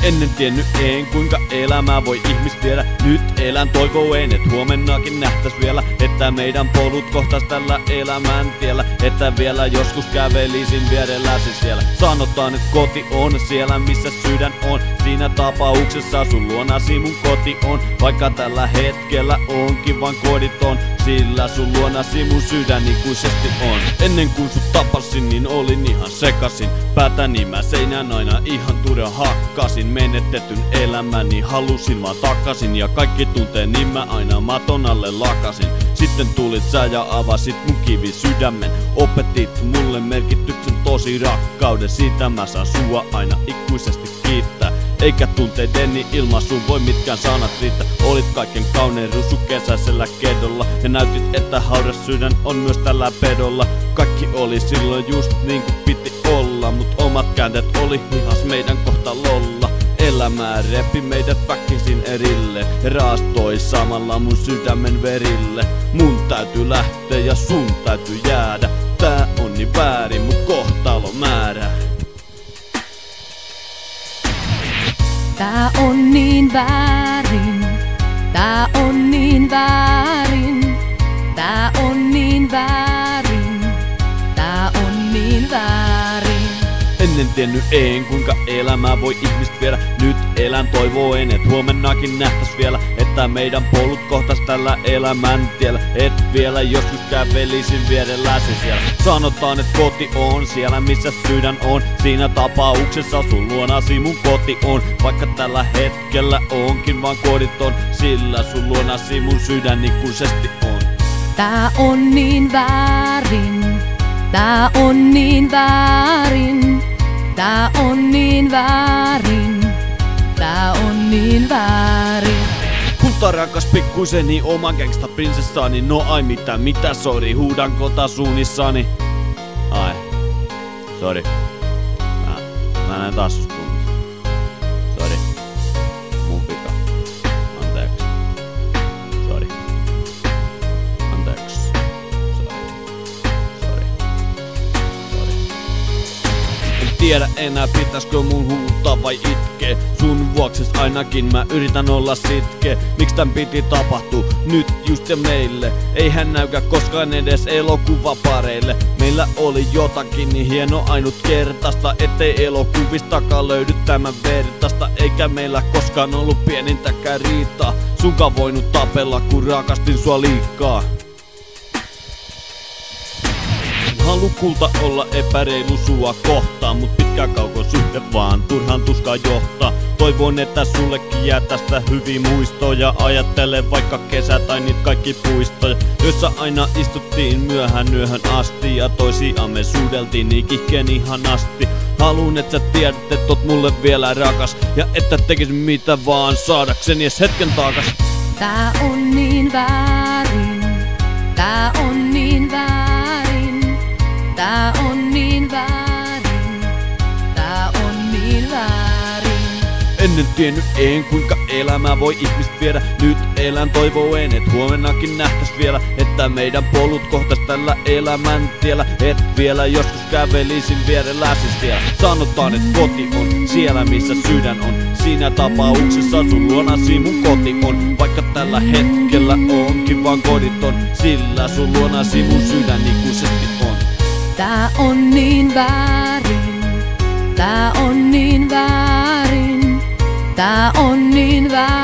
Ennen tiennyt en kuinka elämää voi ihmis viedä. Nyt elän toivoen, et huomennakin nähtäis vielä, että meidän polut kohtais tällä elämän tiellä. Että vielä joskus kävelisin vierelläsi siellä. Sanotaan, et koti on siellä missä sydän on. Siinä tapauksessa sun luonasi mun koti on. Vaikka tällä hetkellä onkin vaan koditon, sillä sun luonasi mun sydän ikuisesti on. Ennen kuin sut tapasin, niin olin ihan sekasin. Päätäni mä seinän aina ihan turha hakkasin. Menetetyn elämäni halusin vaan takasin. Ja kaikki tunteeni mä aina maton alle lakasin. Sitten tulit sä ja avasit mun kivi sydämen. Opetit mulle merkityksen tosi rakkauden. Siitä mä saan sua aina ikuisesti kiittää. Eikä tunteideni ilmaisuun voi mitkään sanat riittää. Olit kaiken kaunein rusu kesäisellä kedolla. Ja näytit, että hauras sydän on myös tällä pedolla. Kaikki oli silloin just niin kuin piti olla. Mut omat käänteet oli hihas meidän kohtalolla. Elämää repi meidät väkisin erille. Ja raastoi samalla mun sydämen verille. Mun täytyy lähteä ja sun täytyy jäädä. Tää on niin väärin mun kohtalo määrä. Tää on niin väärin, tää on niin väärin, tää on niin väärin, tää on niin väärin. Ennen tiennyt en kuinka elämää voi ihmistä viedä. Nyt elän toivoen, et huomennakin nähtäis vielä, että meidän polut kohtais tällä elämän tiellä. Et vielä joskus kävelisin vierelläsi siellä. Sanotaan, et koti on siellä missä sydän on. Siinä tapauksessa sun luonasi mun koti on. Vaikka tällä hetkellä onkin vaan koditon, sillä sun luonasi mun sydän ikuisesti on. Tää on niin väärin, tää on niin väärin, tää on niin väärin, tää on niin väärin. Kultarakas pikkuiseni oma gangsta prinsessani. No ai mitä sori, huudan kota suunnissani. Ai, sori. Mä näen taas susta tuntua. Sori. Mun vika. Anteeksi. Sori. Anteeksi. Sori. En tiedä enää pitäiskö mun huutaa vai itkee. Sun vuokses ainakin mä yritän olla sitkeä. Miks tän piti tapahtua nyt just ja meille? Eihän näykään koskaan edes elokuvapareille. Meillä oli jotakin niin hieno ainutkertaista, ettei elokuvistakaan löydy tämän vertaista. Eikä meillä koskaan ollut pienintäkään riitaa. Sunkaan voinut tapella kun rakastin sua liikaa. Halu kulta olla epäreilu sua kohtaan, mut pitkä kaukon suhde vaan turhan tuskaa johtaa. Toivon, että sullekin jää tästä hyvin muistoja. Ajattele vaikka kesä tai niitä kaikki puistoja, joissa aina istuttiin myöhään yöhön asti. Ja toisiamme suudeltiin niin kihkeen ihanasti. Haluun et sä tiedät, et oot mulle vielä rakas. Ja että tekisin mitä vaan saadakseni edes hetken takas. Tää on niin väärin, tää on niin väärin, tää on niin väärin, tää on niin väärin. Ennen tiennyt en kuinka elämää voi ihmistä viedä. Nyt elän toivoen, et huomennakin nähtäis vielä, että meidän polut kohtais tällä elämän tiellä. Et vielä joskus kävelisin vierelläsi siellä. Sanotaan, et koti on siellä missä sydän on. Siinä tapauksessa sun luonasi mun koti on. Vaikka tällä hetkellä onkin vaan koditon, sillä sun luonasi mun sydän ikuisesti on. Tää on niin väärin, tää on niin väärin, tää on niin väärin.